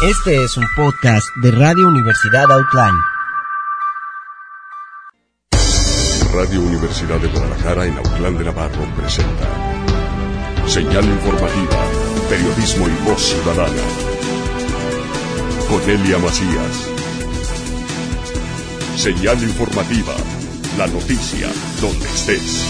Este es un podcast de Radio Universidad Autlán. Radio Universidad de Guadalajara en Autlán de Navarro presenta Señal Informativa, Periodismo y Voz Ciudadana. Con Elia Macías. Señal Informativa, la noticia donde estés.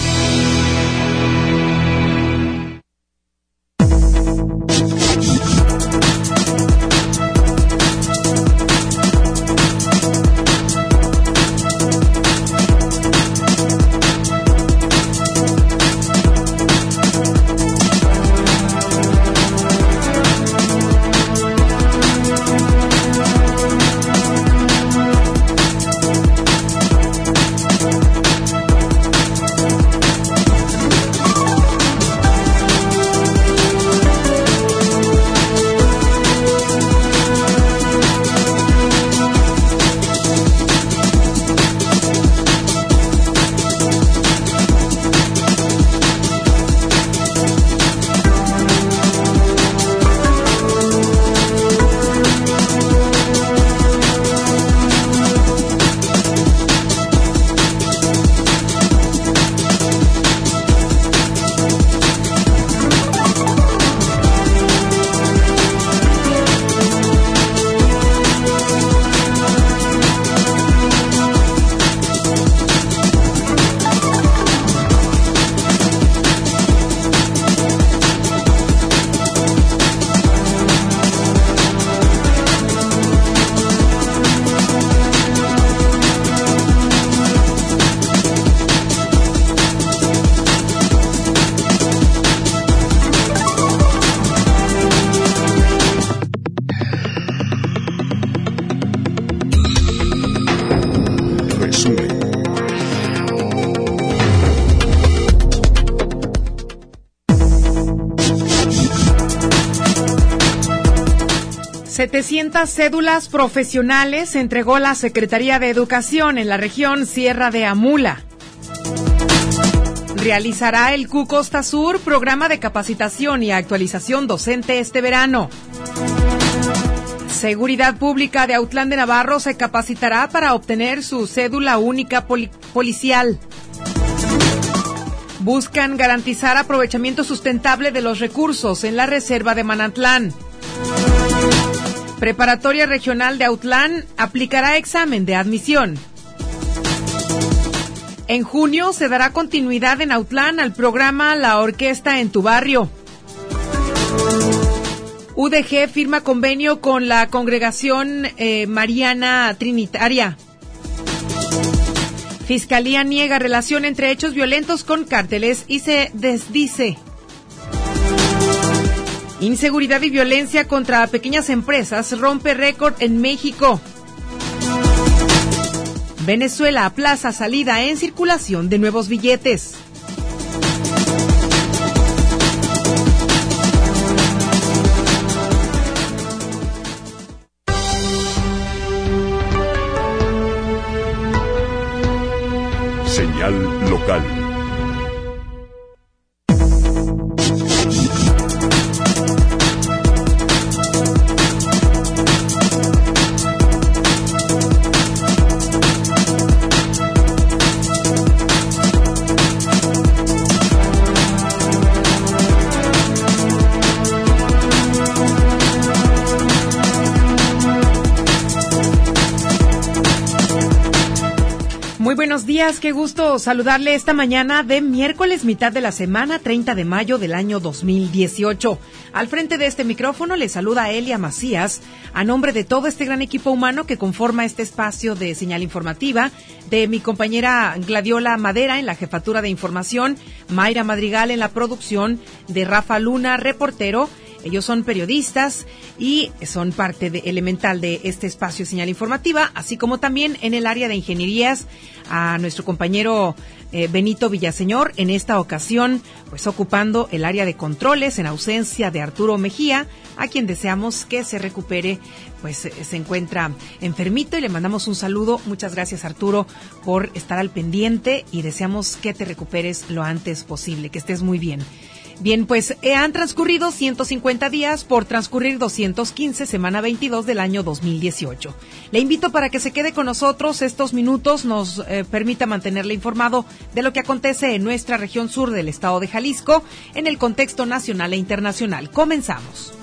Resumen. 700 cédulas profesionales entregó la Secretaría de Educación en la región Sierra de Amula. Realizará el CU Costa Sur programa de capacitación y actualización docente este verano. Seguridad Pública de Autlán de Navarro se capacitará para obtener su cédula única policial. Buscan garantizar aprovechamiento sustentable de los recursos en la reserva de Manatlán. Preparatoria Regional de Autlán aplicará examen de admisión. En junio se dará continuidad en Autlán al programa La Orquesta en tu Barrio. UDG firma convenio con la Congregación Mariana Trinitaria. Fiscalía niega relación entre hechos violentos con cárteles y se desdice. Inseguridad y violencia contra pequeñas empresas rompe récord en México. Venezuela aplaza salida en circulación de nuevos billetes. Señal local. Muy buenos días, qué gusto saludarle esta mañana de miércoles, mitad de la semana, 30 de mayo del año 2018. Al frente de este micrófono le saluda Elia Macías, a nombre de todo este gran equipo humano que conforma este espacio de señal informativa, de mi compañera Gladiola Madera en la jefatura de información, Mayra Madrigal en la producción, de Rafa Luna, reportero. Ellos son periodistas y son parte elemental de este espacio señal informativa, así como también en el área de ingenierías a nuestro compañero Benito Villaseñor, en esta ocasión pues ocupando el área de controles en ausencia de Arturo Mejía, a quien deseamos que se recupere, pues se encuentra enfermito y le mandamos un saludo. Muchas gracias, Arturo, por estar al pendiente y deseamos que te recuperes lo antes posible, que estés muy bien. Bien, pues han transcurrido 150 días por transcurrir 215, semana 22 del año 2018. Le invito para que se quede con nosotros estos minutos, nos permita mantenerle informado de lo que acontece en nuestra región sur del estado de Jalisco, en el contexto nacional e internacional. Comenzamos.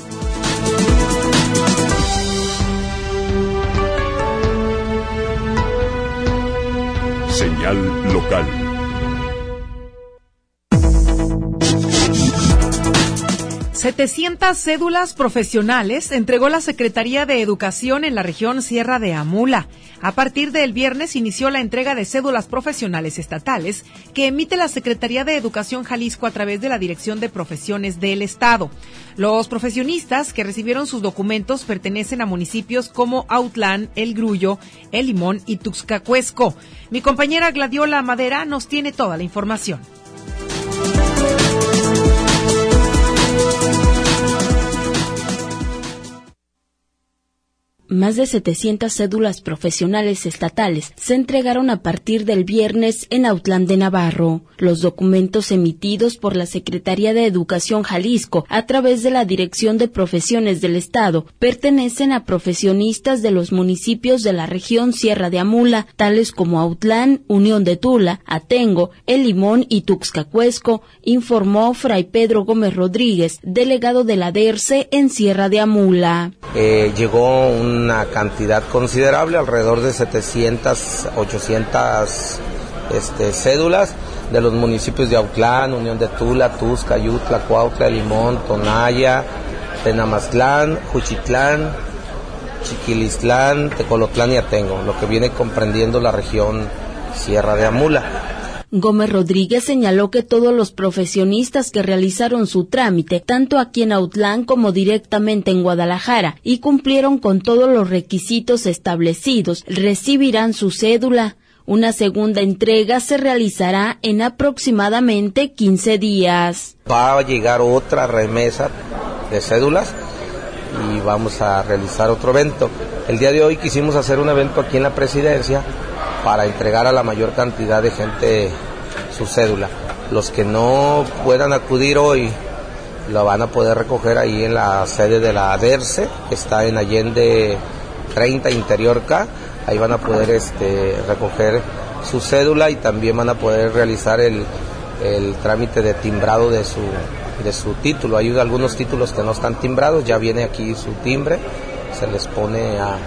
Señal local. $700 cédulas profesionales entregó la Secretaría de Educación en la región Sierra de Amula. A partir del viernes inició la entrega de cédulas profesionales estatales que emite la Secretaría de Educación Jalisco a través de la Dirección de Profesiones del Estado. Los profesionistas que recibieron sus documentos pertenecen a municipios como Autlán, El Grullo, El Limón y Tuxcacuesco. Mi compañera Gladiola Madera nos tiene toda la información. Más de 700 cédulas profesionales estatales se entregaron a partir del viernes en Autlán de Navarro. Los documentos emitidos por la Secretaría de Educación Jalisco a través de la Dirección de Profesiones del Estado pertenecen a profesionistas de los municipios de la región Sierra de Amula, tales como Autlán, Unión de Tula, Atengo, El Limón y Tuxcacuesco, informó Fray Pedro Gómez Rodríguez, delegado de la DERCE en Sierra de Amula. Llegó una cantidad considerable, alrededor de 700, 800 cédulas de los municipios de Autlán, Unión de Tula, Tusca, Ayutla, Cuautla, Limón, Tonaya, Tenamaztlán, Juchitlán, Chiquilistlán, Tecolotlán y Atengo, lo que viene comprendiendo la región Sierra de Amula. Gómez Rodríguez señaló que todos los profesionistas que realizaron su trámite, tanto aquí en Autlán como directamente en Guadalajara, y cumplieron con todos los requisitos establecidos, recibirán su cédula. Una segunda entrega se realizará en aproximadamente 15 días. Va a llegar otra remesa de cédulas y vamos a realizar otro evento. El día de hoy quisimos hacer un evento aquí en la presidencia para entregar a la mayor cantidad de gente su cédula. Los que no puedan acudir hoy lo van a poder recoger ahí en la sede de la DERCE, que está en Allende 30 Interior K. Ahí van a poder recoger su cédula y también van a poder realizar el trámite de timbrado de su título. Hay algunos títulos que no están timbrados, ya viene aquí su timbre, se les pone a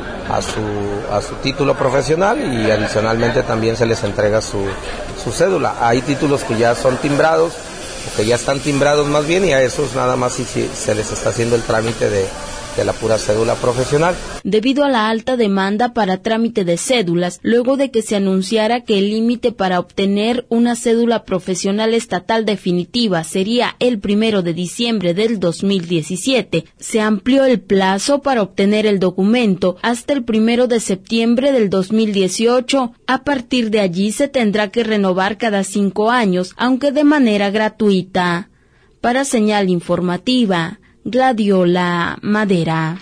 su título profesional y adicionalmente también se les entrega su cédula. Hay títulos que ya son timbrados, o que ya están timbrados más bien, y a esos nada más si se les está haciendo el trámite de la pura cédula profesional. Debido a la alta demanda para trámite de cédulas, luego de que se anunciara que el límite para obtener una cédula profesional estatal definitiva sería el 1 de diciembre del 2017, se amplió el plazo para obtener el documento hasta el 1 de septiembre del 2018. A partir de allí se tendrá que renovar cada 5 años, aunque de manera gratuita. Para Señal Informativa, Gladiola Madera.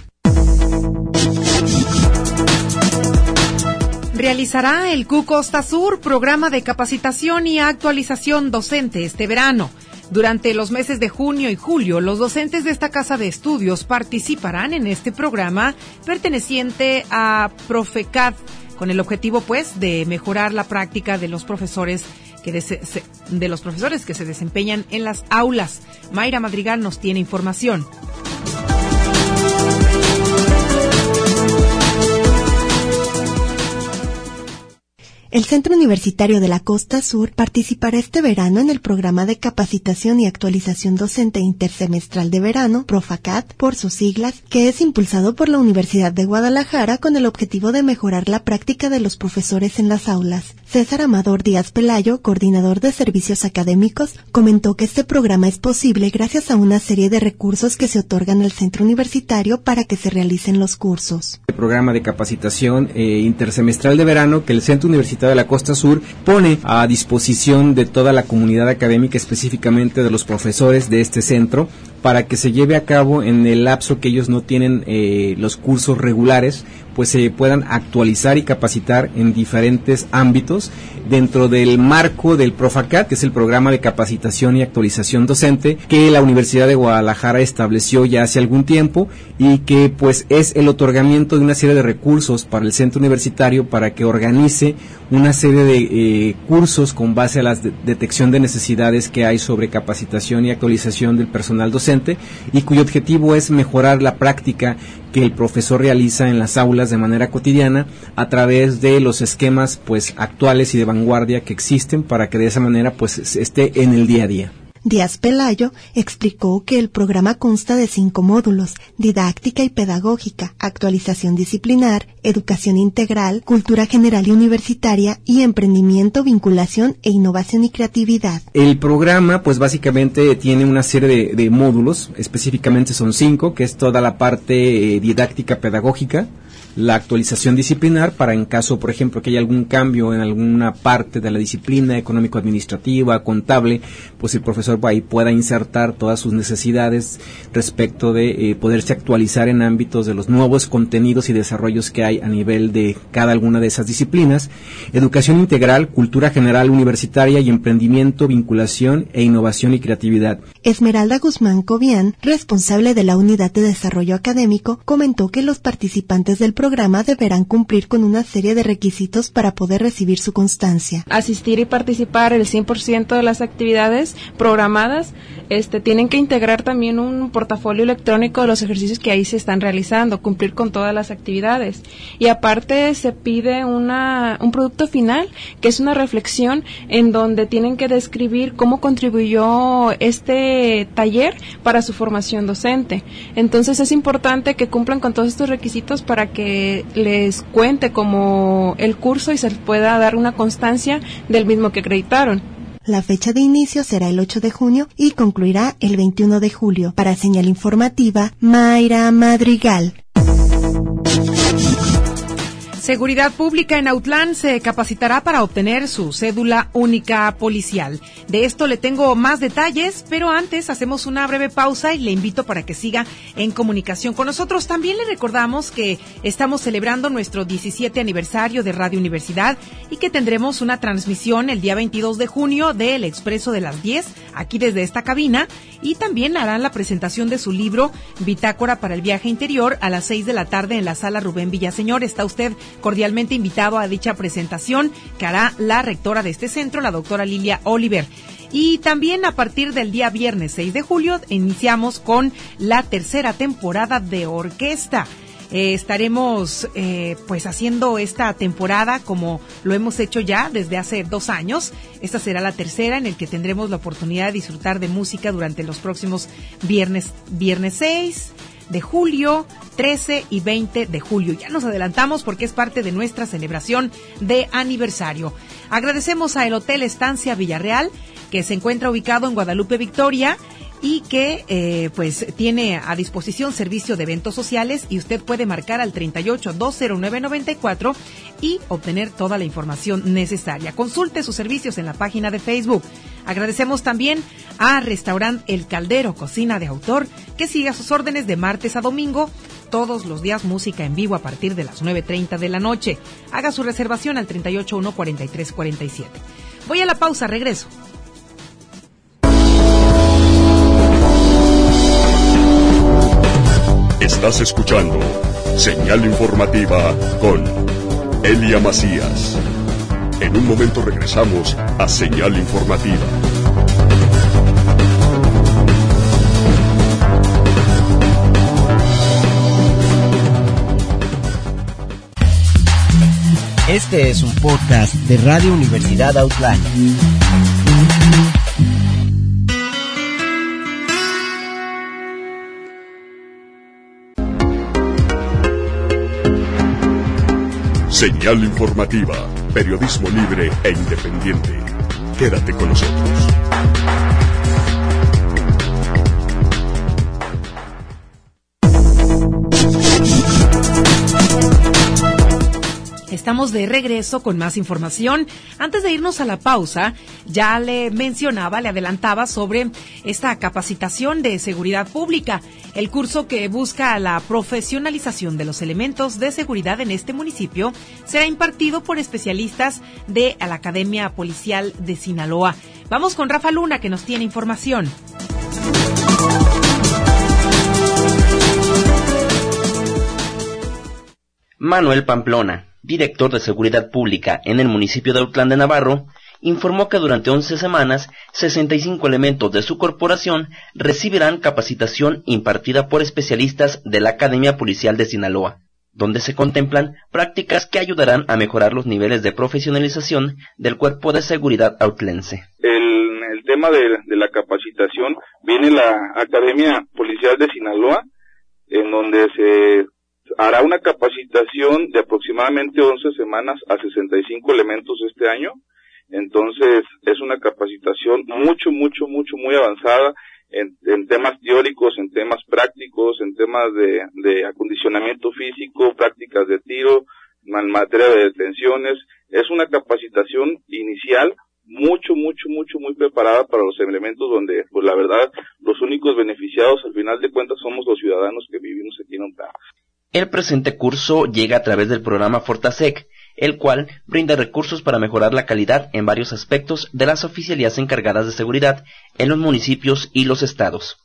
Realizará el CU Costa Sur programa de capacitación y actualización docente este verano. Durante los meses de junio y julio, los docentes de esta casa de estudios participarán en este programa perteneciente a Profecad, con el objetivo, de mejorar la práctica de los profesores que se desempeñan en las aulas. Mayra Madrigal nos tiene información. El Centro Universitario de la Costa Sur participará este verano en el programa de capacitación y actualización docente intersemestral de verano, PROFACAT por sus siglas, que es impulsado por la Universidad de Guadalajara con el objetivo de mejorar la práctica de los profesores en las aulas. César Amador Díaz Pelayo, coordinador de servicios académicos, comentó que este programa es posible gracias a una serie de recursos que se otorgan al centro universitario para que se realicen los cursos. El programa de capacitación intersemestral de verano que el Centro Universitario de la Costa Sur pone a disposición de toda la comunidad académica, específicamente de los profesores de este centro, para que se lleve a cabo en el lapso que ellos no tienen los cursos regulares, pues se puedan actualizar y capacitar en diferentes ámbitos dentro del marco del Profacat, que es el programa de capacitación y actualización docente que la Universidad de Guadalajara estableció ya hace algún tiempo, y que pues es el otorgamiento de una serie de recursos para el centro universitario para que organice una serie de cursos con base a la detección de necesidades que hay sobre capacitación y actualización del personal docente, y cuyo objetivo es mejorar la práctica que el profesor realiza en las aulas de manera cotidiana a través de los esquemas pues actuales y de vanguardia que existen, para que de esa manera pues esté en el día a día. Díaz Pelayo explicó que el programa consta de 5 módulos: didáctica y pedagógica, actualización disciplinar, educación integral, cultura general y universitaria, y emprendimiento, vinculación e innovación y creatividad. El programa pues básicamente tiene una serie de módulos, específicamente son 5, que es toda la parte didáctica pedagógica, la actualización disciplinar, para en caso, por ejemplo, que haya algún cambio en alguna parte de la disciplina económico-administrativa, contable, pues el profesor ahí pueda insertar todas sus necesidades respecto de poderse actualizar en ámbitos de los nuevos contenidos y desarrollos que hay a nivel de cada alguna de esas disciplinas. Educación integral, cultura general universitaria y emprendimiento, vinculación e innovación y creatividad. Esmeralda Guzmán Cobian, responsable de la Unidad de Desarrollo Académico, comentó que los participantes del programa deberán cumplir con una serie de requisitos para poder recibir su constancia. Asistir y participar el 100% de las actividades programadas, tienen que integrar también un portafolio electrónico de los ejercicios que ahí se están realizando, cumplir con todas las actividades. Y aparte se pide un producto final, que es una reflexión en donde tienen que describir cómo contribuyó este taller para su formación docente. Entonces es importante que cumplan con todos estos requisitos para que les cuente como el curso y se les pueda dar una constancia del mismo que acreditaron. La fecha de inicio será el 8 de junio y concluirá el 21 de julio. Para Señal Informativa, Mayra Madrigal. Seguridad Pública en Autlán se capacitará para obtener su cédula única policial. De esto le tengo más detalles, pero antes hacemos una breve pausa y le invito para que siga en comunicación con nosotros. También le recordamos que estamos celebrando nuestro 17 aniversario de Radio Universidad y que tendremos una transmisión el día 22 de junio del Expreso de las 10, aquí desde esta cabina, y también harán la presentación de su libro Bitácora para el Viaje Interior a las 6 de la tarde en la Sala Rubén Villaseñor. Está usted cordialmente invitado a dicha presentación que hará la rectora de este centro, la doctora Lilia Oliver. Y también a partir del día viernes 6 de julio iniciamos con la tercera temporada de orquesta. Estaremos pues haciendo esta temporada como lo hemos hecho ya desde hace 2 años. Esta será la tercera en el que tendremos la oportunidad de disfrutar de música durante los próximos viernes 6 de julio, 13 y 20 de julio. Ya nos adelantamos porque es parte de nuestra celebración de aniversario. Agradecemos a el Hotel Estancia Villarreal, que se encuentra ubicado en Guadalupe Victoria y que pues tiene a disposición servicio de eventos sociales, y usted puede marcar al 38-209-94 y obtener toda la información necesaria. Consulte sus servicios en la página de Facebook. Agradecemos también a Restaurant El Caldero, cocina de autor, que sigue a sus órdenes de martes a domingo, todos los días música en vivo a partir de las 9:30 de la noche. Haga su reservación al 38-1-43-47. Voy a la pausa, regreso. Estás escuchando Señal Informativa con Elia Macías. En un momento regresamos a Señal Informativa. Este es un podcast de Radio Universidad Autlán. Señal Informativa, periodismo libre e independiente. Quédate con nosotros. Estamos de regreso con más información. Antes de irnos a la pausa, ya le adelantaba sobre esta capacitación de seguridad pública, el curso que busca la profesionalización de los elementos de seguridad en este municipio será impartido por especialistas de la Academia Policial de Sinaloa. Vamos con Rafa Luna, que nos tiene información. Manuel Pamplona, director de Seguridad Pública en el municipio de Autlán de Navarro, informó que durante 11 semanas, 65 elementos de su corporación recibirán capacitación impartida por especialistas de la Academia Policial de Sinaloa, donde se contemplan prácticas que ayudarán a mejorar los niveles de profesionalización del Cuerpo de Seguridad autlense. El tema de la capacitación viene la Academia Policial de Sinaloa, en donde se hará una capacitación de aproximadamente 11 semanas a 65 elementos este año. Entonces es una capacitación muy avanzada en temas teóricos, en temas prácticos, en temas de acondicionamiento físico, prácticas de tiro, en materia de detenciones. Es una capacitación inicial muy preparada para los elementos donde, pues la verdad, los únicos beneficiados al final de cuentas somos los ciudadanos que vivimos aquí en Autlán. El presente curso llega a través del programa Fortasec, el cual brinda recursos para mejorar la calidad en varios aspectos de las oficialías encargadas de seguridad en los municipios y los estados.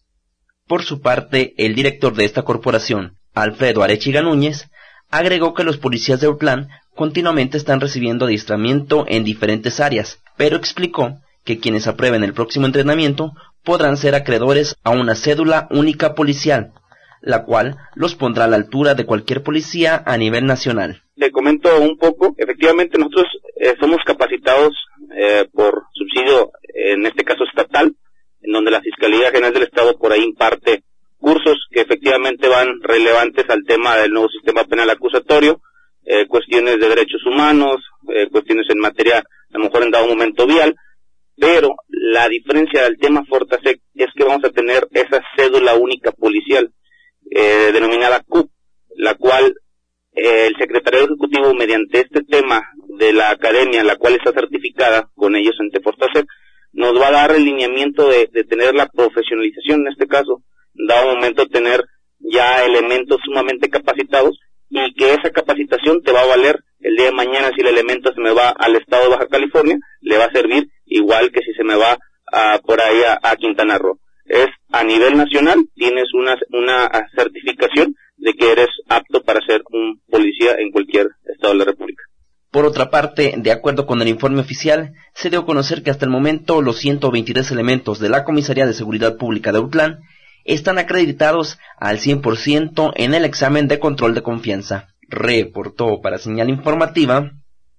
Por su parte, el director de esta corporación, Alfredo Arechiga Núñez, agregó que los policías de Autlán continuamente están recibiendo adiestramiento en diferentes áreas, pero explicó que quienes aprueben el próximo entrenamiento podrán ser acreedores a una cédula única policial, la cual los pondrá a la altura de cualquier policía a nivel nacional. Le comento un poco, efectivamente nosotros somos capacitados por subsidio, en este caso estatal, en donde la Fiscalía General del Estado por ahí imparte cursos que efectivamente van relevantes al tema del nuevo sistema penal acusatorio, cuestiones de derechos humanos, cuestiones en materia, a lo mejor en dado momento vial, pero la diferencia del tema Fortasec es que vamos a tener esa cédula única policial, denominada CUP, la cual el secretario ejecutivo, mediante este tema de la academia, la cual está certificada con ellos ante Fortasec, nos va a dar el lineamiento de tener la profesionalización, en este caso, dado momento tener ya elementos sumamente capacitados, y que esa capacitación te va a valer el día de mañana. Si el elemento se me va al estado de Baja California, le va a servir igual que si se me va por ahí a Quintana Roo. Es a nivel nacional, tienes una certificación de que eres apto para ser un policía en cualquier estado de la República. Por otra parte, de acuerdo con el informe oficial, se dio a conocer que hasta el momento los 123 elementos de la Comisaría de Seguridad Pública de Autlán están acreditados al 100% en el examen de control de confianza. Reportó para Señal Informativa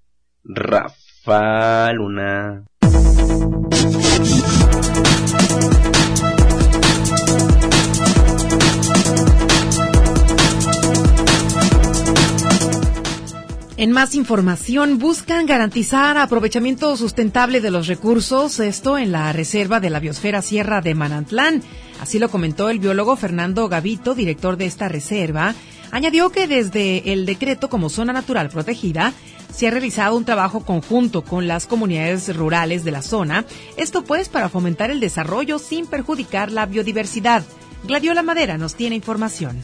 Rafa Luna. En más información, buscan garantizar aprovechamiento sustentable de los recursos, esto en la reserva de la biosfera Sierra de Manantlán. Así lo comentó el biólogo Fernando Gavito, director de esta reserva. Añadió que desde el decreto como zona natural protegida, se ha realizado un trabajo conjunto con las comunidades rurales de la zona, esto pues para fomentar el desarrollo sin perjudicar la biodiversidad. Gladiola Madera nos tiene información.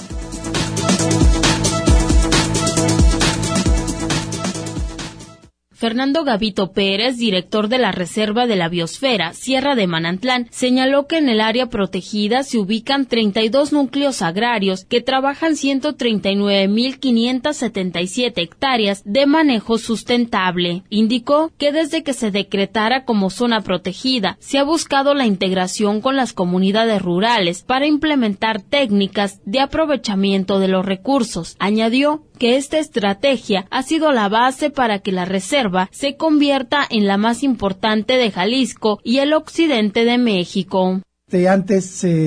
Fernando Gavito Pérez, director de la Reserva de la Biosfera Sierra de Manantlán, señaló que en el área protegida se ubican 32 núcleos agrarios que trabajan 139.577 hectáreas de manejo sustentable. Indicó que desde que se decretara como zona protegida, se ha buscado la integración con las comunidades rurales para implementar técnicas de aprovechamiento de los recursos. Añadió que esta estrategia ha sido la base para que la reserva se convierta en la más importante de Jalisco y el occidente de México. Antes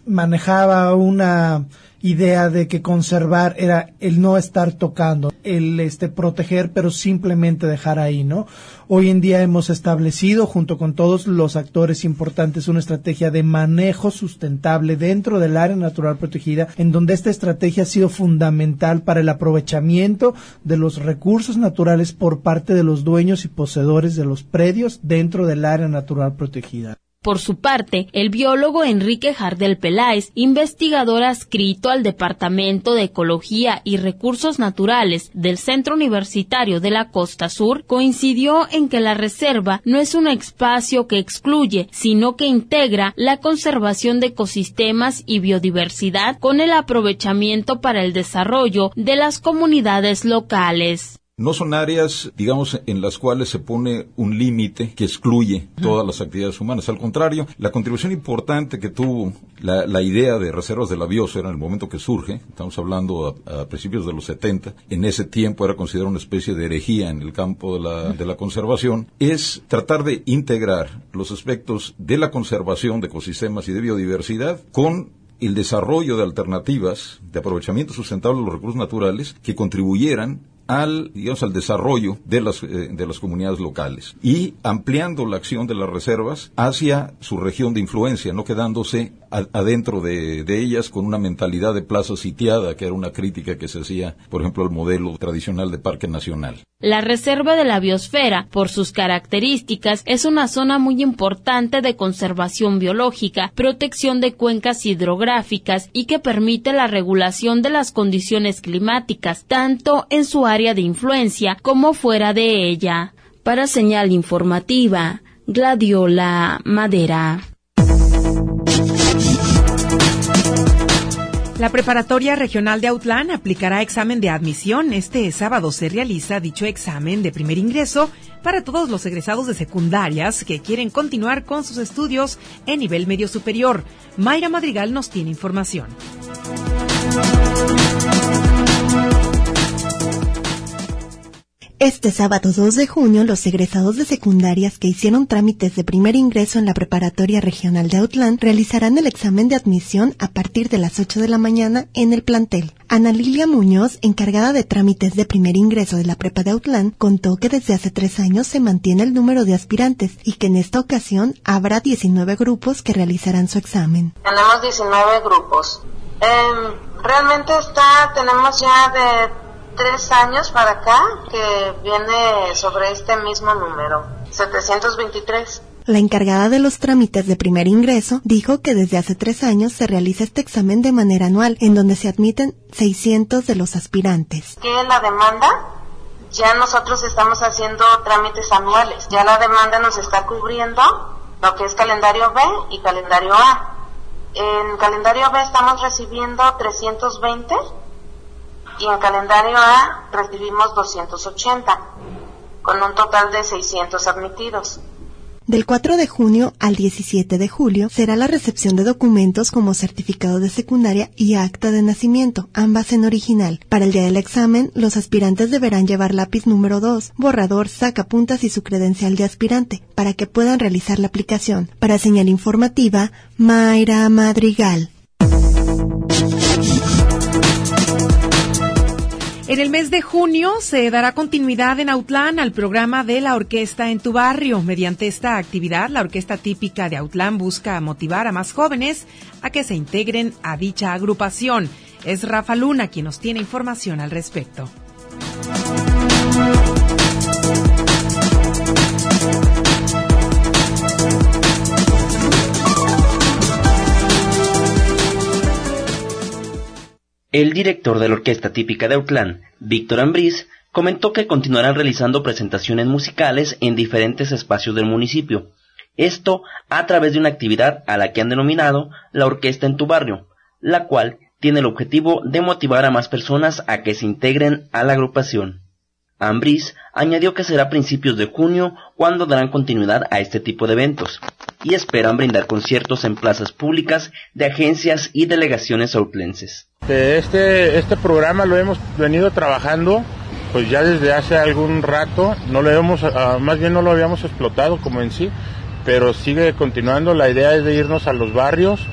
manejaba una idea de que conservar era el no estar tocando, el proteger, pero simplemente dejar ahí, ¿no? Hoy en día hemos establecido, junto con todos los actores importantes, una estrategia de manejo sustentable dentro del área natural protegida, en donde esta estrategia ha sido fundamental para el aprovechamiento de los recursos naturales por parte de los dueños y poseedores de los predios dentro del área natural protegida. Por su parte, el biólogo Enrique Jardel Peláez, investigador adscrito al Departamento de Ecología y Recursos Naturales del Centro Universitario de la Costa Sur, coincidió en que la reserva no es un espacio que excluye, sino que integra la conservación de ecosistemas y biodiversidad con el aprovechamiento para el desarrollo de las comunidades locales. No son áreas, digamos, en las cuales se pone un límite que excluye todas las actividades humanas. Al contrario, la contribución importante que tuvo la idea de reservas de la biosfera en el momento que surge, estamos hablando a principios de los 70, en ese tiempo era considerada una especie de herejía en el campo de la conservación, es tratar de integrar los aspectos de la conservación de ecosistemas y de biodiversidad con el desarrollo de alternativas de aprovechamiento sustentable de los recursos naturales que contribuyeran al desarrollo de las comunidades locales y ampliando la acción de las reservas hacia su región de influencia, no quedándose adentro de ellas con una mentalidad de plaza sitiada, que era una crítica que se hacía, por ejemplo, al modelo tradicional de parque nacional. La Reserva de la Biosfera, por sus características, es una zona muy importante de conservación biológica, protección de cuencas hidrográficas y que permite la regulación de las condiciones climáticas, tanto en su área de influencia como fuera de ella. Para Señal Informativa, Gladiola Madera. La Preparatoria Regional de Autlán aplicará examen de admisión. Este sábado se realiza dicho examen de primer ingreso para todos los egresados de secundarias que quieren continuar con sus estudios en nivel medio superior. Mayra Madrigal nos tiene información. Este sábado 2 de junio, los egresados de secundarias que hicieron trámites de primer ingreso en la Preparatoria Regional de Autlán realizarán el examen de admisión a partir de las 8 de la mañana en el plantel. Ana Lilia Muñoz, encargada de trámites de primer ingreso de la Prepa de Autlán, contó que desde hace 3 años se mantiene el número de aspirantes y que en esta ocasión habrá 19 grupos que realizarán su examen. Tenemos 19 grupos. Realmente tenemos ya de 3 años para acá que viene sobre este mismo número, 723. La encargada de los trámites de primer ingreso dijo que desde hace 3 años se realiza este examen de manera anual, en donde se admiten 600 de los aspirantes. Que la demanda, ya nosotros estamos haciendo trámites anuales, ya la demanda nos está cubriendo lo que es calendario B y calendario A. En calendario B estamos recibiendo 320 y en calendario A recibimos 280, con un total de 600 admitidos. Del 4 de junio al 17 de julio será la recepción de documentos como certificado de secundaria y acta de nacimiento, ambas en original. Para el día del examen, los aspirantes deberán llevar lápiz número 2, borrador, sacapuntas y su credencial de aspirante, para que puedan realizar la aplicación. Para Señal Informativa, Mayra Madrigal. En el mes de junio se dará continuidad en Autlán al programa de la Orquesta en tu Barrio. Mediante esta actividad, la Orquesta Típica de Autlán busca motivar a más jóvenes a que se integren a dicha agrupación. Es Rafa Luna quien nos tiene información al respecto. El director de la Orquesta Típica de Autlán, Víctor Ambriz, comentó que continuarán realizando presentaciones musicales en diferentes espacios del municipio. Esto a través de una actividad a la que han denominado la Orquesta en tu Barrio, la cual tiene el objetivo de motivar a más personas a que se integren a la agrupación. Ambriz añadió que será a principios de junio cuando darán continuidad a este tipo de eventos y esperan brindar conciertos en plazas públicas de agencias y delegaciones autlenses. Este programa lo hemos venido trabajando pues ya desde hace algún rato, más bien no lo habíamos explotado como en sí, pero sigue continuando. La idea es de irnos a los barrios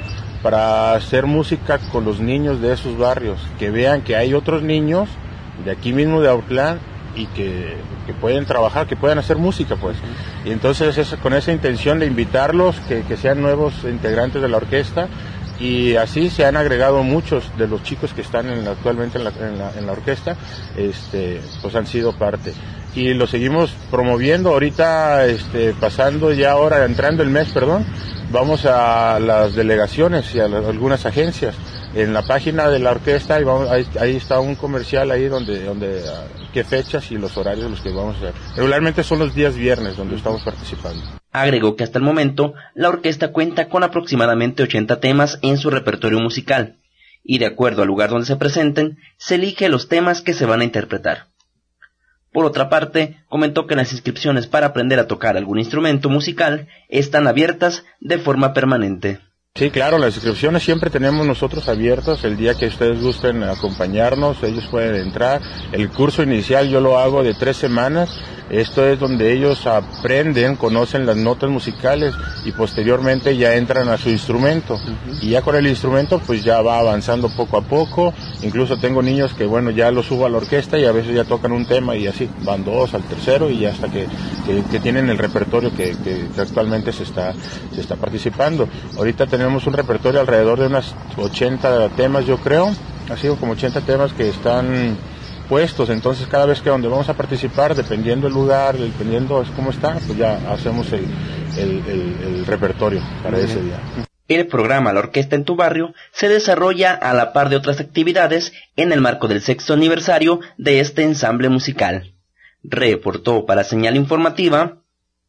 para hacer música con los niños de esos barrios, que vean que hay otros niños de aquí mismo de Autlán y que pueden trabajar, que puedan hacer música, pues. Y entonces con esa intención de invitarlos, que sean nuevos integrantes de la orquesta, y así se han agregado muchos de los chicos que están actualmente en la orquesta, pues han sido parte. Y lo seguimos promoviendo ahorita, pasando ya ahora, entrando el mes, vamos a las delegaciones y a algunas agencias. En la página de la orquesta ahí está un comercial ahí donde qué fechas y los horarios de los que vamos a hacer. Regularmente son los días viernes donde estamos participando. Agregó que hasta el momento la orquesta cuenta con aproximadamente 80 temas en su repertorio musical y de acuerdo al lugar donde se presenten, se elige los temas que se van a interpretar. Por otra parte, comentó que las inscripciones para aprender a tocar algún instrumento musical están abiertas de forma permanente. Sí, claro, las inscripciones siempre tenemos nosotros abiertas. El día que ustedes gusten acompañarnos, ellos pueden entrar. El curso inicial yo lo hago de 3 semanas. Esto es donde ellos aprenden, conocen las notas musicales y posteriormente ya entran a su instrumento. Y ya con el instrumento pues ya va avanzando poco a poco. Incluso tengo niños que ya los subo a la orquesta y a veces ya tocan un tema y así van 2 al tercero y hasta que tienen el repertorio que actualmente se está participando. Ahorita tenemos un repertorio alrededor de unas 80 temas, yo creo. Ha sido como 80 temas que están puestos, entonces cada vez que donde vamos a participar, dependiendo el lugar, dependiendo cómo está, pues ya hacemos el repertorio para ese día. El programa La Orquesta en tu Barrio se desarrolla a la par de otras actividades en el marco del 6º aniversario de este ensamble musical. Reportó para Señal Informativa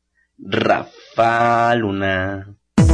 Rafa Luna.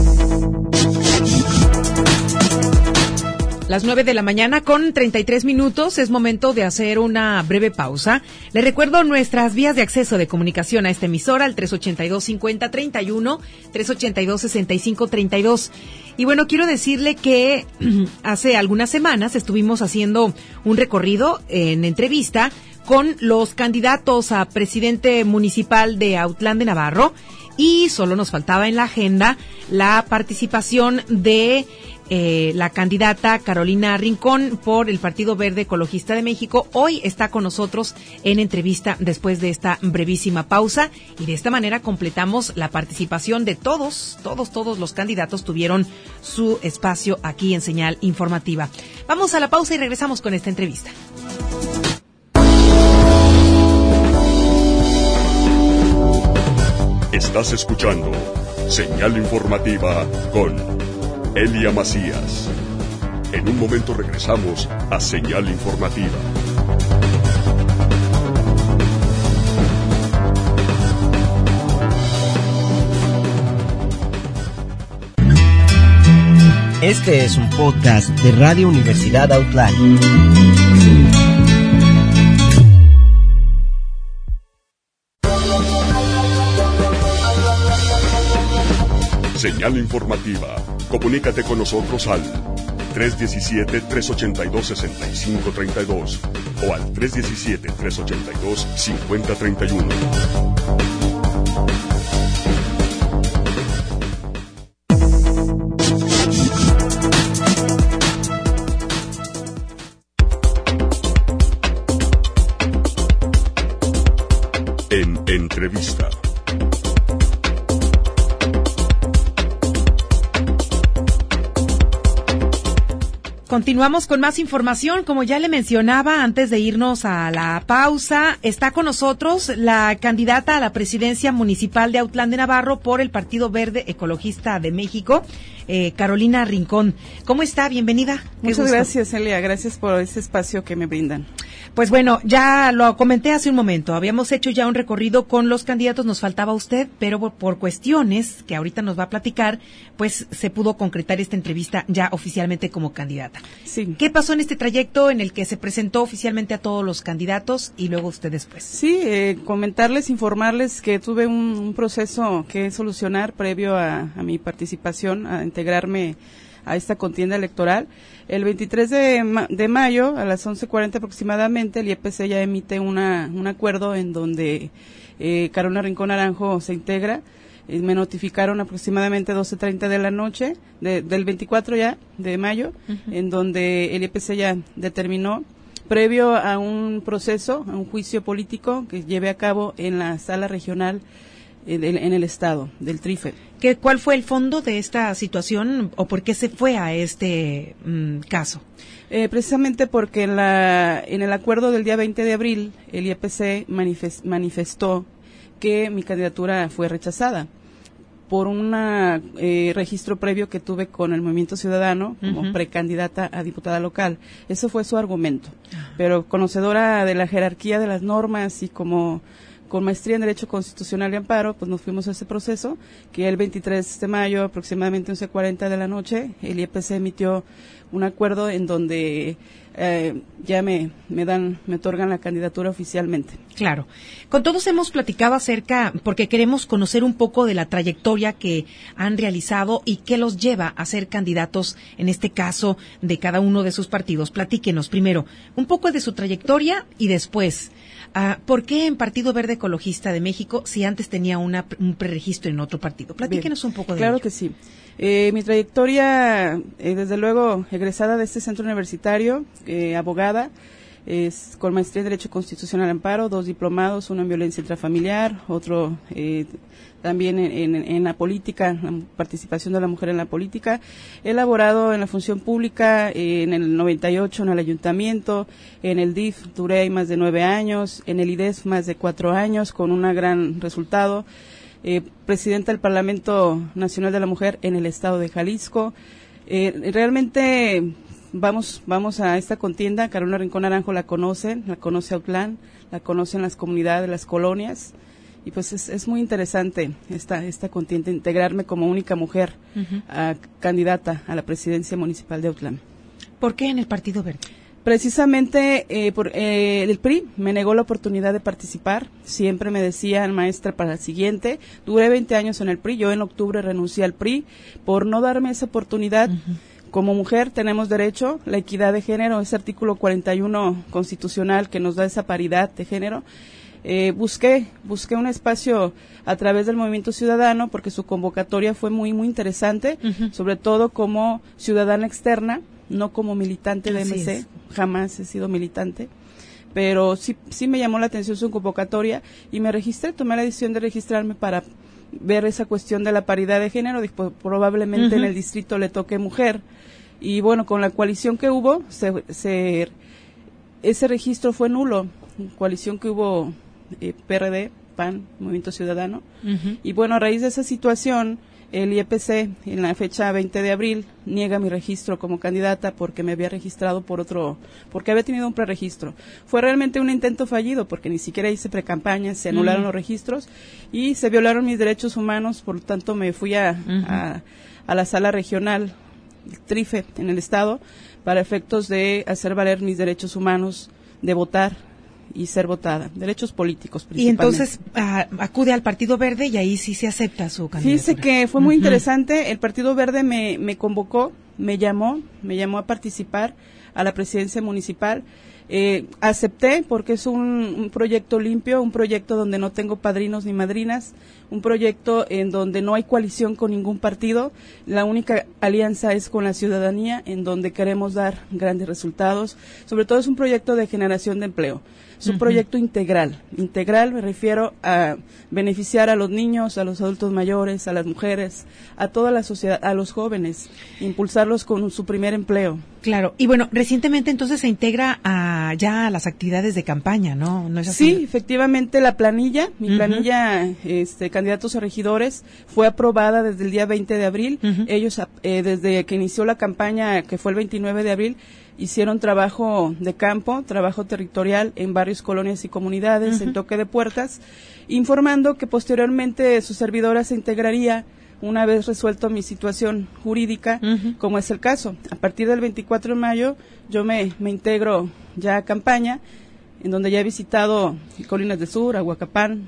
Las 9 de la mañana con 33 minutos, es momento de hacer una breve pausa. Le recuerdo nuestras vías de acceso de comunicación a esta emisora, al 382-5031, 382-6532. Y bueno, quiero decirle que hace algunas semanas estuvimos haciendo un recorrido en entrevista con los candidatos a presidente municipal de Autlán de Navarro y solo nos faltaba en la agenda la participación de la candidata Carolina Rincón por el Partido Verde Ecologista de México. Hoy está con nosotros en entrevista después de esta brevísima pausa y de esta manera completamos la participación de todos los candidatos tuvieron su espacio aquí en Señal Informativa. Vamos a la pausa y regresamos con esta entrevista. Estás escuchando Señal Informativa con Elia Macías. En un momento regresamos a Señal Informativa. Este es un podcast de Radio Universidad Autlán. Señal Informativa. Comunícate con nosotros al 317-382-6532 o al 317-382-5031. En entrevista. Continuamos con más información. Como ya le mencionaba antes de irnos a la pausa, está con nosotros la candidata a la presidencia municipal de Autlán de Navarro por el Partido Verde Ecologista de México, Carolina Rincón. ¿Cómo está? Bienvenida. Muchas gracias, Elia. Gracias por ese espacio que me brindan. Pues bueno, ya lo comenté hace un momento. Habíamos hecho ya un recorrido con los candidatos, nos faltaba usted, pero por cuestiones que ahorita nos va a platicar, pues se pudo concretar esta entrevista ya oficialmente como candidata. Sí. ¿Qué pasó en este trayecto en el que se presentó oficialmente a todos los candidatos y luego usted después? Sí, comentarles, informarles que tuve un proceso que solucionar previo a mi participación, a integrarme a esta contienda electoral. El 23 de mayo, a las 11:40 aproximadamente, el IEPC ya emite un acuerdo en donde Carolina Rincón Naranjo se integra. Me notificaron aproximadamente 12:30 de la noche, del 24 ya, de mayo, en donde el IEPC ya determinó, previo a un proceso, a un juicio político que llevé a cabo en la sala regional en el estado del TRIFE. ¿Cuál fue el fondo de esta situación o por qué se fue a este caso? Precisamente porque en el acuerdo del día 20 de abril, el IEPC manifestó que mi candidatura fue rechazada por un registro previo que tuve con el Movimiento Ciudadano como precandidata a diputada local. Eso fue su argumento. Pero conocedora de la jerarquía de las normas y con maestría en Derecho Constitucional y Amparo, pues nos fuimos a ese proceso, que el 23 de mayo, aproximadamente 11:40 de la noche, el IEPC emitió un acuerdo en donde ya me otorgan la candidatura oficialmente. Claro. Con todos hemos platicado acerca, porque queremos conocer un poco de la trayectoria que han realizado y qué los lleva a ser candidatos, en este caso, de cada uno de sus partidos. Platíquenos primero un poco de su trayectoria y después, ¿por qué en Partido Verde Ecologista de México si antes tenía un preregistro en otro partido? Platíquenos un poco de ello. Claro que sí. Mi trayectoria, desde luego, egresada de este centro universitario, abogada, con maestría en Derecho Constitucional y Amparo, 2 diplomados, uno en Violencia Intrafamiliar, otro también en la política, la participación de la mujer en la política. He elaborado en la función pública, en el 98 en el ayuntamiento, en el DIF duré ahí más de 9 años, en el IDEF más de 4 años, con un gran resultado. Presidenta del Parlamento Nacional de la Mujer en el estado de Jalisco. Realmente vamos a esta contienda. Carolina Rincón Naranjo la conoce Autlán, la conocen las comunidades, las colonias, y pues es muy interesante esta contienda, integrarme como única mujer candidata a la presidencia municipal de Autlán. ¿Por qué en el Partido Verde? Precisamente el PRI me negó la oportunidad de participar. Siempre me decían, maestra, para el siguiente. Duré 20 años en el PRI. Yo en octubre renuncié al PRI por no darme esa oportunidad. Como mujer tenemos derecho, la equidad de género, ese artículo 41 constitucional que nos da esa paridad de género. Busqué un espacio a través del Movimiento Ciudadano porque su convocatoria fue muy, muy interesante, sobre todo como ciudadana externa, no como militante de MC, jamás he sido militante, pero sí me llamó la atención su convocatoria y me registré, tomé la decisión de registrarme para ver esa cuestión de la paridad de género. Probablemente en el distrito le toque mujer, y bueno, con la coalición que hubo, ese registro fue nulo, coalición que hubo PRD, PAN, Movimiento Ciudadano, y bueno, a raíz de esa situación, el IEPC en la fecha 20 de abril niega mi registro como candidata porque me había registrado porque había tenido un preregistro. Fue realmente un intento fallido porque ni siquiera hice precampaña, se anularon los registros y se violaron mis derechos humanos, por lo tanto me fui a la sala regional TRIFE en el estado para efectos de hacer valer mis derechos humanos de votar y ser votada, derechos políticos principalmente. Y entonces acude al Partido Verde y ahí sí se acepta su candidatura. Fíjese que fue muy interesante, el Partido Verde me convocó, me llamó a participar a la presidencia municipal. Acepté porque es un proyecto limpio, un proyecto donde no tengo padrinos ni madrinas, un proyecto en donde no hay coalición con ningún partido, la única alianza es con la ciudadanía, en donde queremos dar grandes resultados. Sobre todo es un proyecto de generación de empleo, es un proyecto integral me refiero a beneficiar a los niños, a los adultos mayores, a las mujeres, a toda la sociedad, a los jóvenes, impulsarlos con su primer empleo. Claro, y bueno, recientemente entonces se integra ya a las actividades de campaña, ¿no? ¿No es así? Sí, efectivamente mi planilla, candidatos a regidores, fue aprobada desde el día 20 de abril. Ellos, desde que inició la campaña, que fue el 29 de abril, hicieron trabajo de campo, trabajo territorial en varias colonias y comunidades, en toque de puertas, informando que posteriormente su servidora se integraría una vez resuelto mi situación jurídica, como es el caso. A partir del 24 de mayo yo me integro ya a campaña, en donde ya he visitado Colinas del Sur, Aguacapán,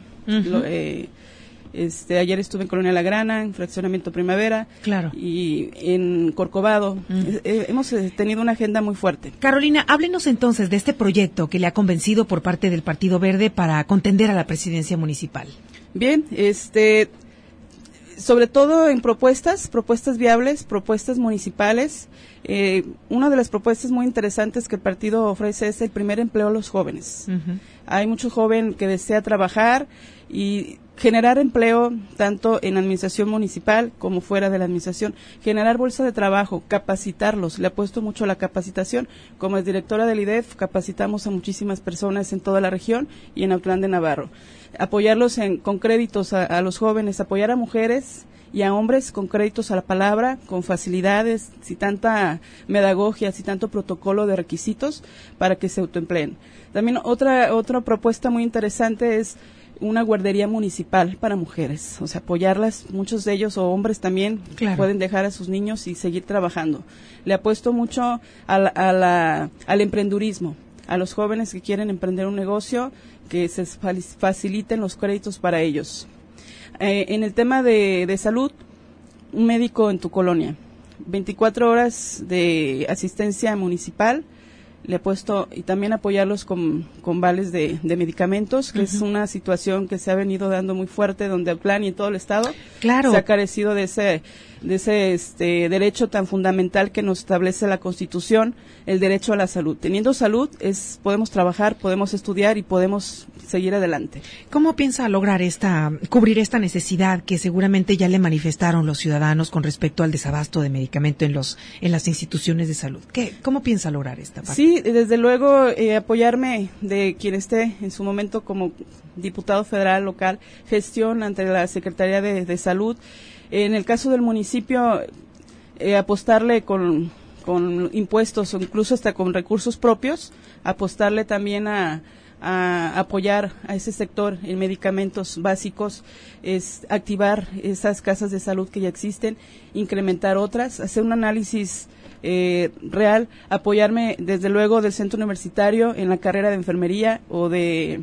ayer estuve en Colonia La Grana, en Fraccionamiento Primavera, y en Corcovado. Hemos tenido una agenda muy fuerte. Carolina, háblenos entonces de este proyecto que le ha convencido por parte del Partido Verde para contender a la presidencia municipal. Bien, sobre todo en propuestas viables, propuestas municipales. Una de las propuestas muy interesantes que el partido ofrece es el primer empleo a los jóvenes. Uh-huh. Hay mucho joven que desea trabajar y generar empleo tanto en administración municipal como fuera de la administración, generar bolsa de trabajo, capacitarlos. Le apuesto mucho a la capacitación. Como directora del IDEF, capacitamos a muchísimas personas en toda la región y en Autlán de Navarro. Apoyarlos con créditos a los jóvenes, apoyar a mujeres y a hombres con créditos a la palabra, con facilidades, sin tanta pedagogia, sin tanto protocolo de requisitos para que se autoempleen. También otra propuesta muy interesante es una guardería municipal para mujeres, o sea, apoyarlas, muchos de ellos o hombres también claro. Pueden dejar a sus niños y seguir trabajando. Le apuesto mucho al emprendurismo, a los jóvenes que quieren emprender un negocio, que se faciliten los créditos para ellos. En el tema de salud, un médico en tu colonia, 24 horas de asistencia municipal, le he puesto, y también apoyarlos con vales de medicamentos, que uh-huh. Es una situación que se ha venido dando muy fuerte, donde Autlán y en todo el estado claro. Se ha carecido de ese derecho tan fundamental que nos establece la Constitución, el derecho a la salud. Teniendo salud, podemos trabajar, podemos estudiar y podemos seguir adelante. ¿Cómo piensa lograr cubrir esta necesidad que seguramente ya le manifestaron los ciudadanos con respecto al desabasto de medicamento en las instituciones de salud? ¿Cómo piensa lograr esta parte? Sí, desde luego apoyarme de quien esté en su momento como diputado federal local, gestión ante la Secretaría de Salud. En el caso del municipio, apostarle con impuestos o incluso hasta con recursos propios, apostarle también a apoyar a ese sector en medicamentos básicos, es activar esas casas de salud que ya existen, incrementar otras, hacer un análisis real, apoyarme desde luego del centro universitario en la carrera de enfermería o del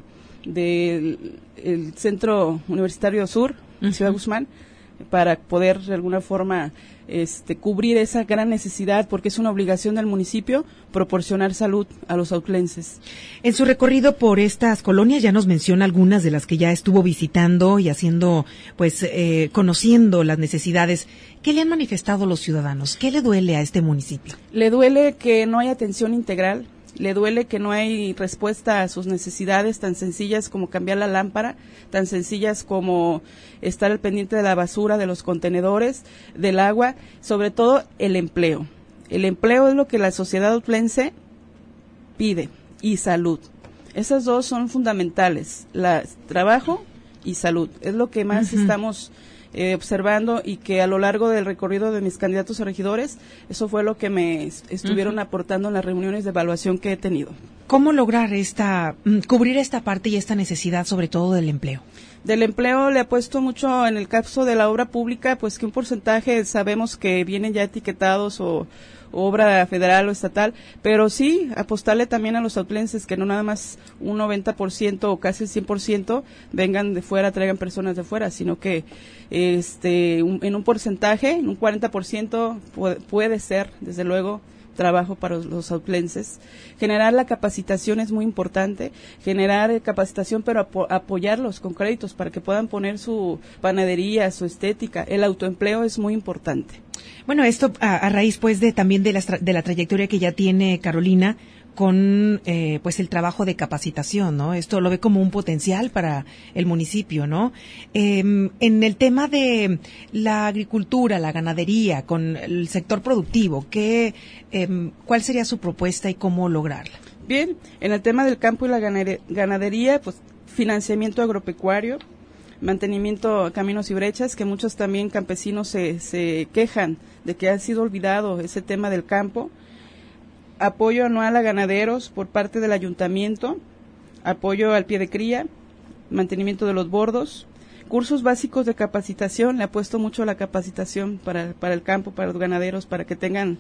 centro universitario sur, uh-huh. Ciudad Guzmán, para poder de alguna forma cubrir esa gran necesidad, porque es una obligación del municipio proporcionar salud a los autlenses. En su recorrido por estas colonias ya nos menciona algunas de las que ya estuvo visitando y haciendo, conociendo las necesidades. ¿Qué le han manifestado los ciudadanos? ¿Qué le duele a este municipio? Le duele que no hay atención integral. Le duele que no hay respuesta a sus necesidades tan sencillas como cambiar la lámpara, tan sencillas como estar al pendiente de la basura, de los contenedores, del agua, sobre todo el empleo. El empleo es lo que la sociedad autlense pide, y salud. Esas dos son fundamentales, trabajo y salud. Es lo que más uh-huh. Estamos observando, y que a lo largo del recorrido de mis candidatos a regidores, eso fue lo que me estuvieron uh-huh. aportando en las reuniones de evaluación que he tenido. ¿Cómo lograr cubrir esta parte y esta necesidad, sobre todo del empleo? Del empleo le apuesto mucho en el caso de la obra pública, pues que un porcentaje sabemos que vienen ya etiquetados o obra federal o estatal, pero sí apostarle también a los autlenses, que no nada más un 90% o casi el 100% vengan de fuera, traigan personas de fuera, sino que en un porcentaje, en un 40% puede ser, desde luego, trabajo para los autlenses. Generar la capacitación es muy importante, generar capacitación, pero apoyarlos con créditos para que puedan poner su panadería, su estética. El autoempleo es muy importante. Bueno, esto a raíz también de la trayectoria que ya tiene Carolina con el trabajo de capacitación, ¿no? Esto lo ve como un potencial para el municipio, ¿no? En el tema de la agricultura, la ganadería, con el sector productivo, ¿cuál sería su propuesta y cómo lograrla? Bien, en el tema del campo y la ganadería, pues financiamiento agropecuario, mantenimiento a caminos y brechas, que muchos también campesinos se quejan de que ha sido olvidado ese tema del campo. Apoyo anual a ganaderos por parte del ayuntamiento, apoyo al pie de cría, mantenimiento de los bordos, cursos básicos de capacitación. Le apuesto mucho a la capacitación para el campo, para los ganaderos, para que tengan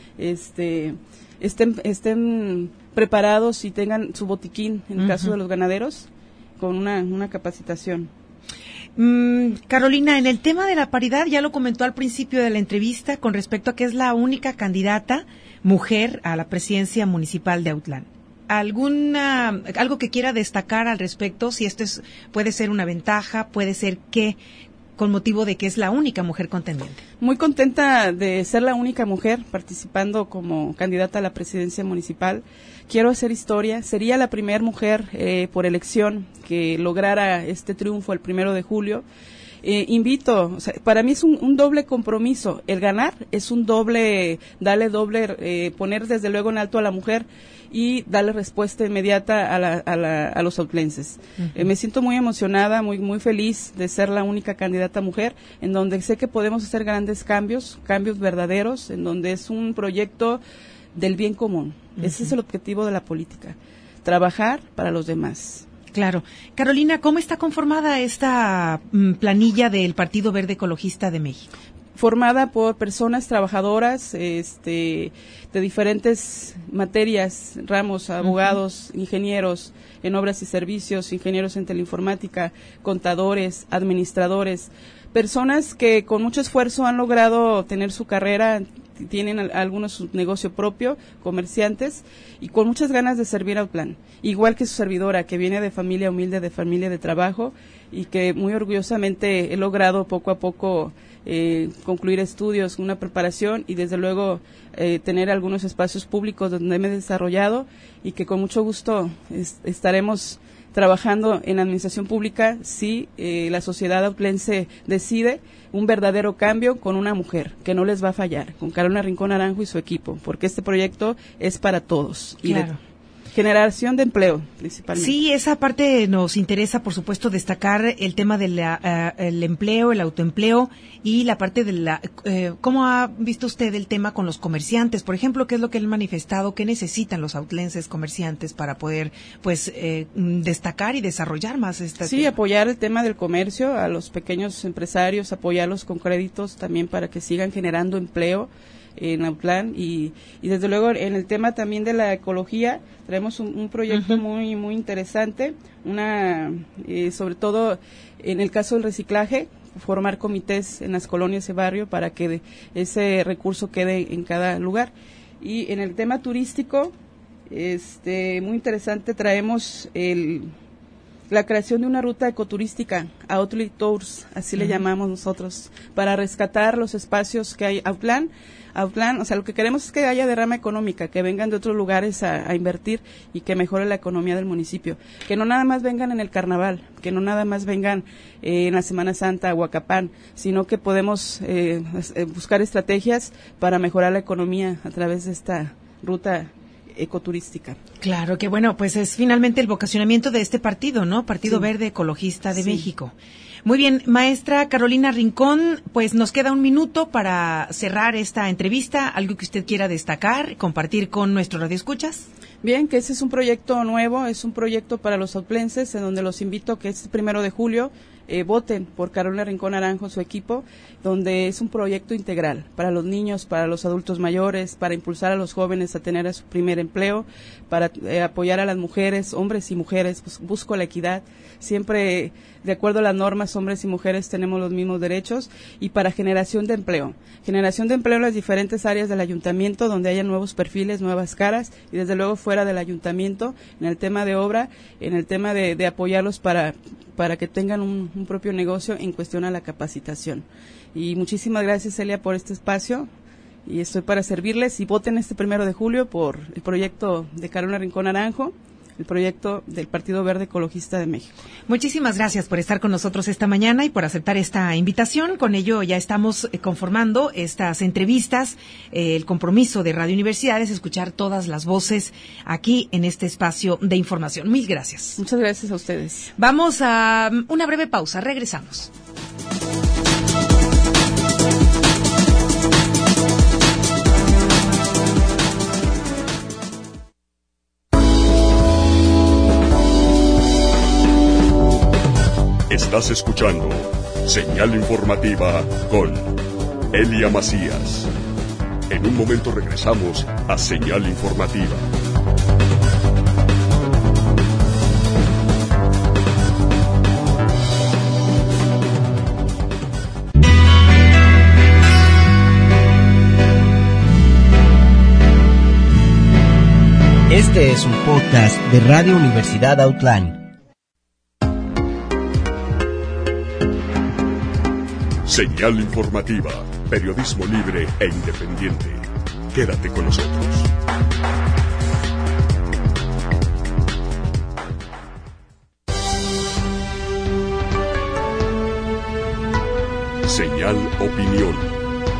estén preparados y tengan su botiquín en el caso de los ganaderos, con una capacitación. Carolina, en el tema de la paridad, ya lo comentó al principio de la entrevista con respecto a que es la única candidata mujer a la presidencia municipal de Autlán. ¿Algo que quiera destacar al respecto? Si esto puede ser una ventaja, puede ser con motivo de que es la única mujer contendiente. Muy contenta de ser la única mujer participando como candidata a la presidencia municipal. Quiero hacer historia. Sería la primera mujer por elección que lograra este triunfo el 1 de julio. Invito, o sea, para mí es un doble compromiso. El ganar es un doble, poner desde luego en alto a la mujer y darle respuesta inmediata a los autlenses. Uh-huh. Me siento muy emocionada, muy feliz de ser la única candidata mujer, en donde sé que podemos hacer grandes cambios verdaderos, en donde es un proyecto del bien común. Uh-huh. Ese es el objetivo de la política, trabajar para los demás. Claro. Carolina, ¿cómo está conformada esta planilla del Partido Verde Ecologista de México? Formada por personas trabajadoras de diferentes materias, ramos, abogados, ingenieros en obras y servicios, ingenieros en teleinformática, contadores, administradores, personas que con mucho esfuerzo han logrado tener su carrera, tienen algunos su negocio propio, comerciantes, y con muchas ganas de servir a Autlán, igual que su servidora, que viene de familia humilde, de familia de trabajo, y que muy orgullosamente he logrado poco a poco concluir estudios, una preparación, y desde luego tener algunos espacios públicos donde me he desarrollado, y que con mucho gusto estaremos trabajando en la administración pública si la sociedad autlense decide un verdadero cambio con una mujer, que no les va a fallar, con Carolina Rincón Naranjo y su equipo, porque este proyecto es para todos. Claro. Y de generación de empleo, principalmente. Sí, esa parte nos interesa, por supuesto, destacar el tema del el empleo, el autoempleo y la parte de la... ¿Cómo ha visto usted el tema con los comerciantes? Por ejemplo, ¿qué es lo que han manifestado? ¿Qué necesitan los autlenses comerciantes para poder, destacar y desarrollar más esta... Sí, apoyar el tema del comercio, a los pequeños empresarios, apoyarlos con créditos también para que sigan generando empleo en Autlán y desde luego en el tema también de la ecología traemos un proyecto muy interesante, sobre todo en el caso del reciclaje, formar comités en las colonias de barrio para que ese recurso quede en cada lugar. Y en el tema turístico, muy interesante, traemos la creación de una ruta ecoturística, Outlet Tours, así le llamamos nosotros, para rescatar los espacios que hay Autlán, o sea, lo que queremos es que haya derrama económica, que vengan de otros lugares a invertir y que mejore la economía del municipio. Que no nada más vengan en el carnaval, que no nada más vengan en la Semana Santa, Huacapán, sino que podemos buscar estrategias para mejorar la economía a través de esta ruta ecoturística. Claro, que bueno, pues es finalmente el vocacionamiento de este partido, ¿no? Partido Verde Ecologista de México. Muy bien, maestra Carolina Rincón, pues nos queda un minuto para cerrar esta entrevista. ¿Algo que usted quiera destacar, compartir con nuestros radioescuchas? Bien, que ese es un proyecto nuevo, es un proyecto para los autlenses, en donde los invito que es el 1 de julio, voten por Carolina Rincón Naranjo, su equipo, donde es un proyecto integral para los niños, para los adultos mayores, para impulsar a los jóvenes a tener su primer empleo, para apoyar a las mujeres, hombres y mujeres, pues busco la equidad, siempre de acuerdo a las normas, hombres y mujeres tenemos los mismos derechos, y para generación de empleo en las diferentes áreas del ayuntamiento, donde haya nuevos perfiles, nuevas caras, y desde luego fuera del ayuntamiento, en el tema de obra, en el tema de apoyarlos para que tengan un propio negocio en cuestión a la capacitación. Y muchísimas gracias, Celia, por este espacio, y estoy para servirles, y voten este 1 de julio por el proyecto de Carolina Rincón Naranjo, el proyecto del Partido Verde Ecologista de México. Muchísimas gracias por estar con nosotros esta mañana y por aceptar esta invitación. Con ello ya estamos conformando estas entrevistas. El compromiso de Radio Universidad es escuchar todas las voces aquí en este espacio de información. Mil gracias. Muchas gracias a ustedes. Vamos a una breve pausa. Regresamos. Estás escuchando Señal Informativa con Elia Macías. En un momento regresamos a Señal Informativa. Este es un podcast de Radio Universidad Autlán. Señal informativa, periodismo libre e independiente. Quédate con nosotros. Señal Opinión.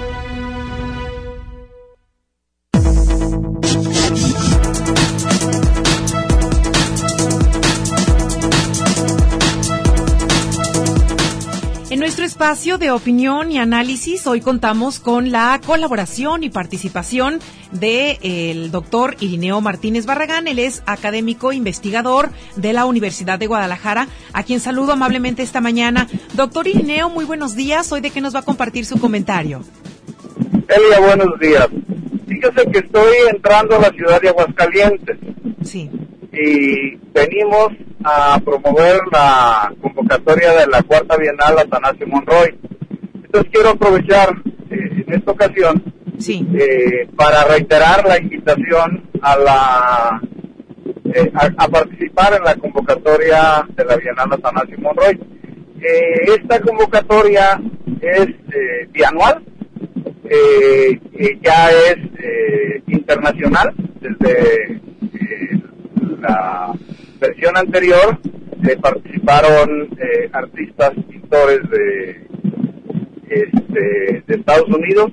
En nuestro espacio de opinión y análisis, hoy contamos con la colaboración y participación del doctor Irineo Martínez Barragán. Él es académico investigador de la Universidad de Guadalajara, a quien saludo amablemente esta mañana. Doctor Irineo, muy buenos días. ¿Hoy de qué nos va a compartir su comentario? Elia, buenos días. Fíjese que estoy entrando a la ciudad de Aguascalientes. Sí. Y venimos a promover la convocatoria de la Cuarta Bienal Atanasio Monroy. Entonces quiero aprovechar en esta ocasión para reiterar la invitación a participar en la convocatoria de la Bienal Atanasio Monroy. Esta convocatoria es bianual, ya es internacional. Desde la versión anterior participaron artistas, pintores de Estados Unidos,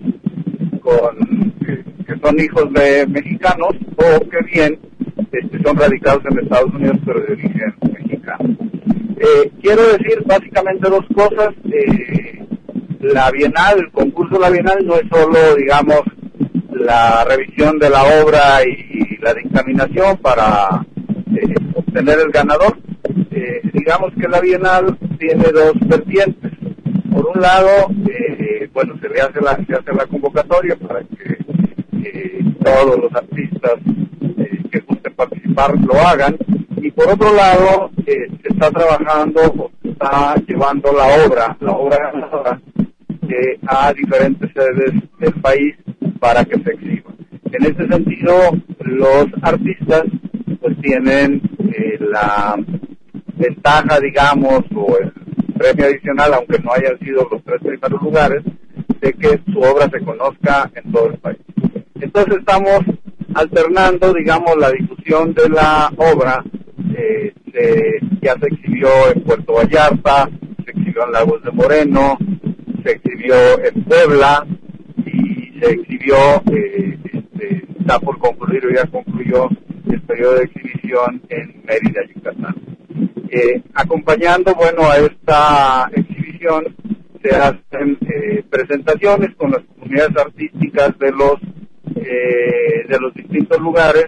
que son hijos de mexicanos o que bien son radicados en Estados Unidos pero de origen mexicano. Quiero decir básicamente dos cosas. La Bienal, el concurso de la Bienal no es solo, digamos, la revisión de la obra y la dictaminación para obtener el ganador. Digamos que la Bienal tiene dos vertientes. Por un lado, se hace la convocatoria para que todos los artistas que gusten participar lo hagan, y por otro lado se está trabajando, se está llevando la obra ganadora a diferentes sedes del país para que se exhiba. En este sentido, los artistas pues tienen la ventaja, digamos, o el premio adicional, aunque no hayan sido los 3 primeros lugares, de que su obra se conozca en todo el país. Entonces estamos alternando, digamos, la difusión de la obra. Ya se exhibió en Puerto Vallarta, se exhibió en Lagos de Moreno, se exhibió en Puebla y se exhibió, está por concluir o ya concluyó el periodo de exhibición en Mérida, Yucatán. Acompañando, a esta exhibición se hacen presentaciones con las comunidades artísticas de los distintos lugares,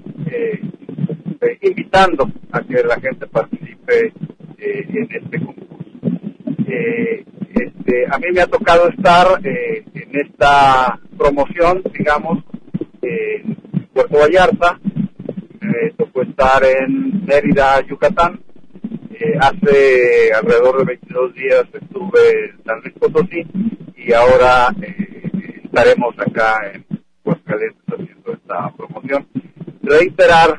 invitando a que la gente participe en este concurso. A mí me ha tocado estar en esta promoción, digamos, en Puerto Vallarta. Me tocó estar en Mérida, Yucatán. Hace alrededor de 22 días estuve en San Luis Potosí y ahora estaremos acá en Aguascalientes haciendo esta promoción. Reiterar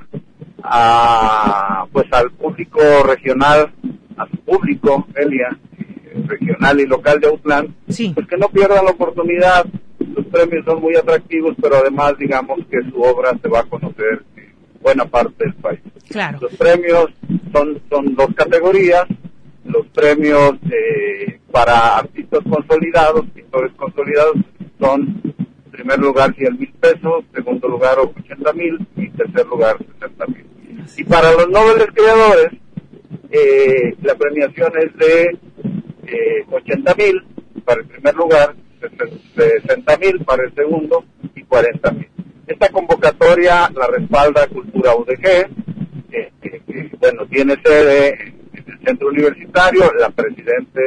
al público regional, a su público, Elia, regional y local de Autlán, pues que no pierdan la oportunidad. Los premios son muy atractivos, pero además, digamos, que su obra se va a conocer en buena parte del país. Claro. Los premios son dos categorías. Los premios para artistas consolidados, pintores consolidados, son en primer lugar 100,000 pesos, segundo lugar 80,000 y tercer lugar 60,000. Y para los nobles creadores, la premiación es de 80,000 para el primer lugar, 60,000 para el segundo y 40,000. Esta convocatoria la respalda Cultura UDG, tiene sede en el centro universitario. La presidenta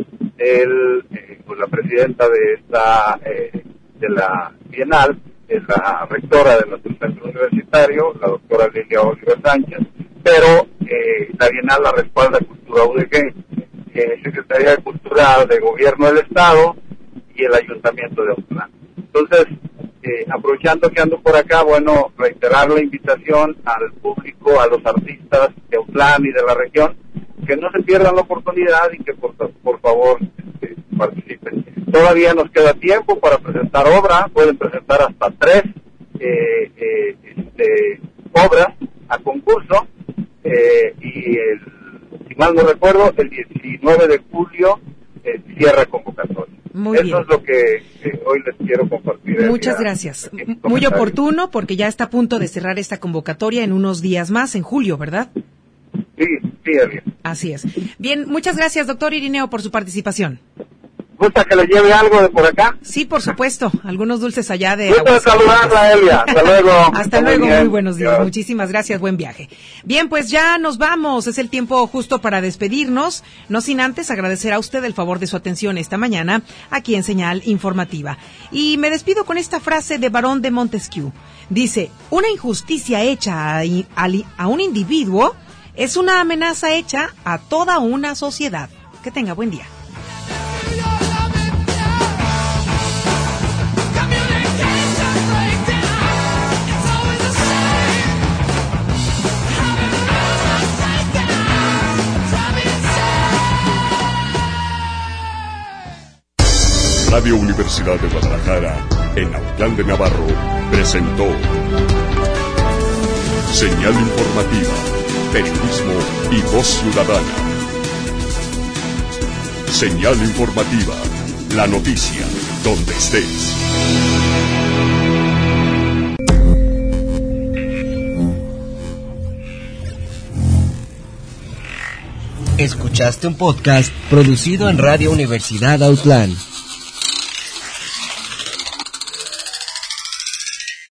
de la Bienal es la rectora de nuestro centro universitario, la doctora Lilia Oliver Sánchez, pero la Bienal la respalda Cultura UDG, Secretaría de Cultura de Gobierno del Estado y el Ayuntamiento de Autlán. Entonces, aprovechando que ando por acá, reiterar la invitación al público, a los artistas de Autlán y de la región, que no se pierdan la oportunidad y que por favor participen. Todavía nos queda tiempo para presentar obra, pueden presentar hasta 3 obras a concurso, y si mal no recuerdo, el 19 de julio cierra convocatoria. Muy bien. Eso es lo que hoy les quiero compartir. Muchas gracias. Muy oportuno, porque ya está a punto de cerrar esta convocatoria en unos días más, en julio, ¿verdad? Sí, Elia. Así es. Bien, muchas gracias, doctor Irineo, por su participación. ¿Gusta que le lleve algo de por acá? Sí, por supuesto. Algunos dulces allá de... Gusto de saludarla, Elia. Hasta luego. Hasta luego, muy buenos días. Muchísimas gracias, buen viaje. Bien, pues ya nos vamos. Es el tiempo justo para despedirnos. No sin antes agradecer a usted el favor de su atención esta mañana aquí en Señal Informativa. Y me despido con esta frase de Barón de Montesquieu. Dice, una injusticia hecha a un individuo es una amenaza hecha a toda una sociedad. Que tenga buen día. Radio Universidad de Guadalajara, en Autlán de Navarro, presentó Señal Informativa, periodismo y voz ciudadana. Señal Informativa, la noticia, donde estés. Escuchaste un podcast producido en Radio Universidad Autlán.